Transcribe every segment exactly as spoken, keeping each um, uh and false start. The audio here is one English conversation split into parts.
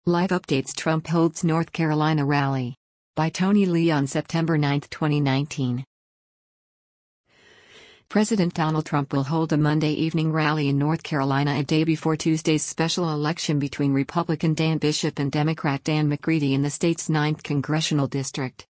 Live updates: Trump holds North Carolina rally. By Tony Lee on September ninth, twenty nineteen. President Donald Trump will hold a Monday evening rally in North Carolina a day before Tuesday's special election between Republican Dan Bishop and Democrat Dan McCready in the state's ninth congressional district.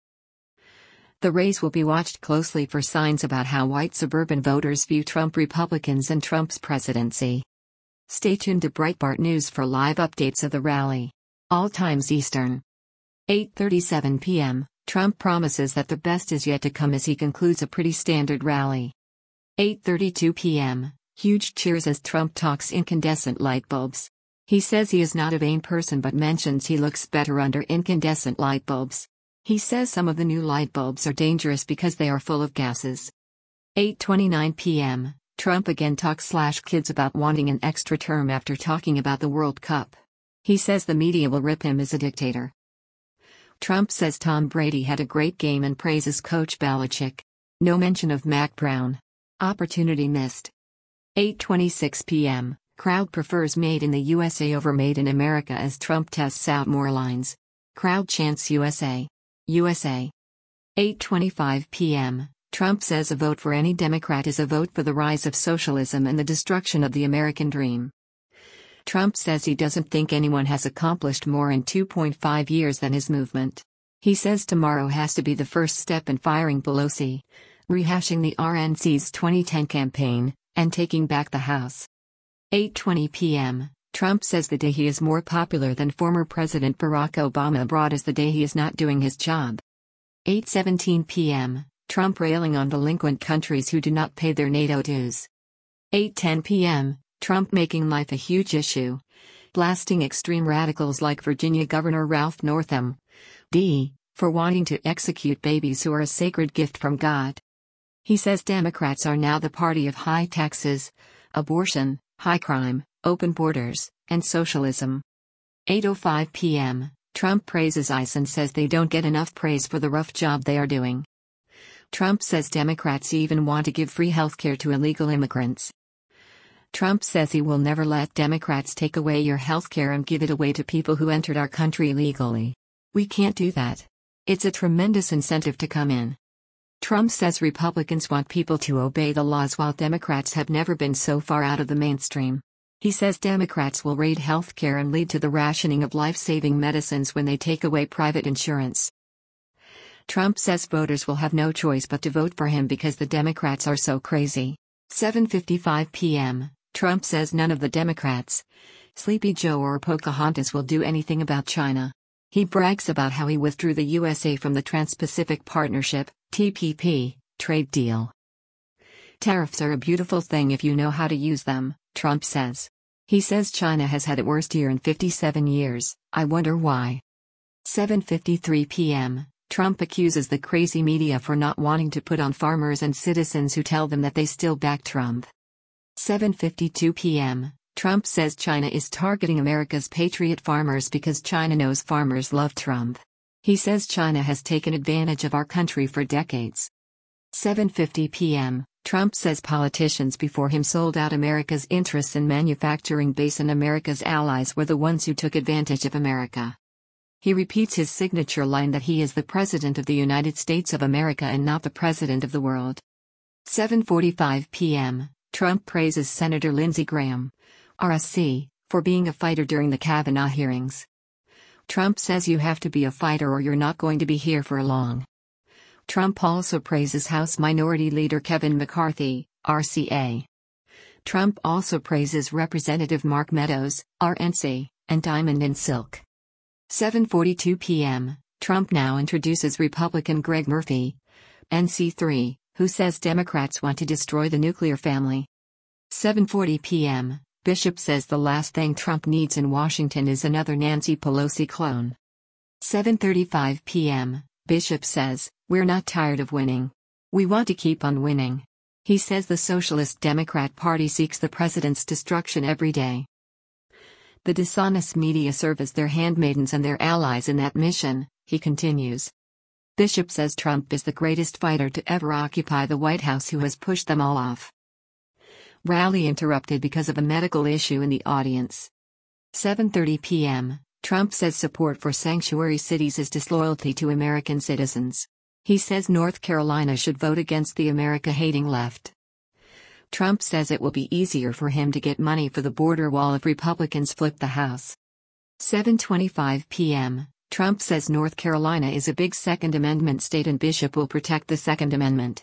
The race will be watched closely for signs about how white suburban voters view Trump Republicans and Trump's presidency. Stay tuned to Breitbart News for live updates of the rally. All times Eastern. eight thirty-seven p m Trump promises that the best is yet to come as he concludes a pretty standard rally. eight thirty-two p m Huge cheers as Trump talks incandescent light bulbs. He says he is not a vain person but mentions he looks better under incandescent light bulbs. He says some of the new light bulbs are dangerous because they are full of gases. eight twenty-nine p m Trump again talks slash kids about wanting an extra term after talking about the World Cup. He says the media will rip him as a dictator. Trump says Tom Brady had a great game and praises Coach Belichick. No mention of Mac Brown. Opportunity missed. eight twenty-six p m Crowd prefers Made in the U S A over Made in America as Trump tests out more lines. Crowd chants U S A. U S A. eight twenty-five p m Trump says a vote for any Democrat is a vote for the rise of socialism and the destruction of the American dream. Trump says he doesn't think anyone has accomplished more in two point five years than his movement. He says tomorrow has to be the first step in firing Pelosi, rehashing the R N C's twenty ten campaign, and taking back the House. eight twenty p m Trump says the day he is more popular than former President Barack Obama abroad is the day he is not doing his job. eight seventeen p m Trump railing on delinquent countries who do not pay their NATO dues. eight ten p m Trump making life a huge issue, blasting extreme radicals like Virginia Governor Ralph Northam, D, for wanting to execute babies who are a sacred gift from God. He says Democrats are now the party of high taxes, abortion, high crime, open borders, and socialism. eight oh five p m Trump praises ICE and says they don't get enough praise for the rough job they are doing. Trump says Democrats even want to give free healthcare to illegal immigrants. Trump says he will never let Democrats take away your healthcare and give it away to people who entered our country illegally. We can't do that. It's a tremendous incentive to come in. Trump says Republicans want people to obey the laws while Democrats have never been so far out of the mainstream. He says Democrats will raid healthcare and lead to the rationing of life-saving medicines when they take away private insurance. Trump says voters will have no choice but to vote for him because the Democrats are so crazy. seven fifty-five p m Trump says none of the Democrats, Sleepy Joe or Pocahontas, will do anything about China. He brags about how he withdrew the U S A from the Trans-Pacific Partnership, T P P, trade deal. Tariffs are a beautiful thing if you know how to use them, Trump says. He says China has had its worst year in fifty-seven years, I wonder why. seven fifty-three p m Trump accuses the crazy media for not wanting to put on farmers and citizens who tell them that they still back Trump. seven fifty-two p m Trump says China is targeting America's patriot farmers because China knows farmers love Trump. He says China has taken advantage of our country for decades. seven fifty p m Trump says politicians before him sold out America's interests in manufacturing base and America's allies were the ones who took advantage of America. He repeats his signature line that he is the President of the United States of America and not the President of the world. seven forty-five p m Trump praises Senator Lindsey Graham, R S C, for being a fighter during the Kavanaugh hearings. Trump says you have to be a fighter or you're not going to be here for long. Trump also praises House Minority Leader Kevin McCarthy, R C A. Trump also praises Representative Mark Meadows, R N C, and Diamond and Silk. seven forty-two p m Trump now introduces Republican Greg Murphy, N C three, who says Democrats want to destroy the nuclear family. seven forty p m Bishop says the last thing Trump needs in Washington is another Nancy Pelosi clone. seven thirty-five p m Bishop says, we're not tired of winning. We want to keep on winning. He says the Socialist Democrat Party seeks the president's destruction every day. The dishonest media serve as their handmaidens and their allies in that mission, he continues. Bishop says Trump is the greatest fighter to ever occupy the White House who has pushed them all off. Rally interrupted because of a medical issue in the audience. seven thirty p m Trump says support for sanctuary cities is disloyalty to American citizens. He says North Carolina should vote against the America-hating left. Trump says it will be easier for him to get money for the border wall if Republicans flip the House. seven twenty-five p m Trump says North Carolina is a big Second Amendment state and Bishop will protect the Second Amendment.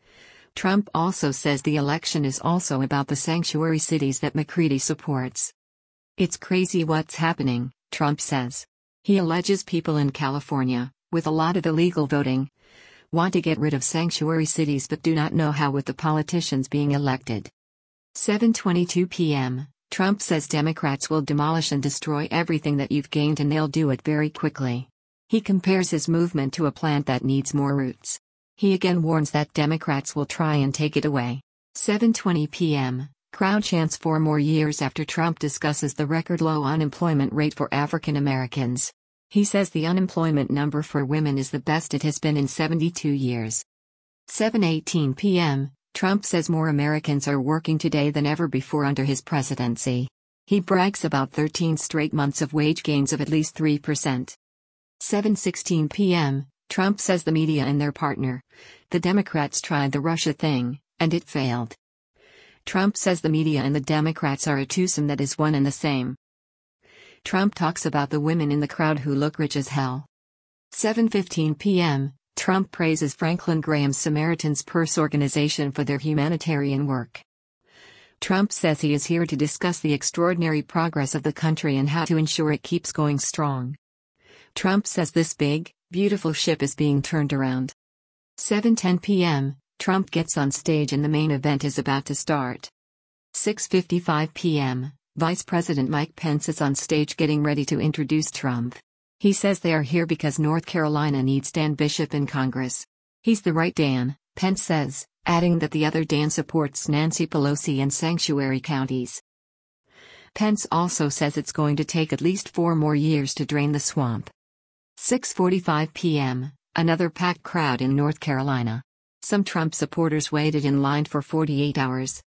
Trump also says the election is also about the sanctuary cities that McCready supports. It's crazy what's happening, Trump says. He alleges people in California, with a lot of illegal voting, want to get rid of sanctuary cities but do not know how with the politicians being elected. seven twenty-two p m Trump says Democrats will demolish and destroy everything that you've gained and they'll do it very quickly. He compares his movement to a plant that needs more roots. He again warns that Democrats will try and take it away. seven twenty p m Crowd chants four more years after Trump discusses the record low unemployment rate for African Americans. He says the unemployment number for women is the best it has been in seventy-two years. seven eighteen p m Trump says more Americans are working today than ever before under his presidency. He brags about thirteen straight months of wage gains of at least three percent. seven sixteen p m Trump says the media and their partner, the Democrats, tried the Russia thing, and it failed. Trump says the media and the Democrats are a twosome that is one and the same. Trump talks about the women in the crowd who look rich as hell. seven fifteen p m Trump praises Franklin Graham's Samaritan's Purse organization for their humanitarian work. Trump says he is here to discuss the extraordinary progress of the country and how to ensure it keeps going strong. Trump says this big, beautiful ship is being turned around. seven ten p m Trump gets on stage and the main event is about to start. six fifty-five p m Vice President Mike Pence is on stage getting ready to introduce Trump. He says they are here because North Carolina needs Dan Bishop in Congress. He's the right Dan, Pence says, adding that the other Dan supports Nancy Pelosi and sanctuary counties. Pence also says it's going to take at least four more years to drain the swamp. six forty-five p m Another packed crowd in North Carolina. Some Trump supporters waited in line for forty-eight hours.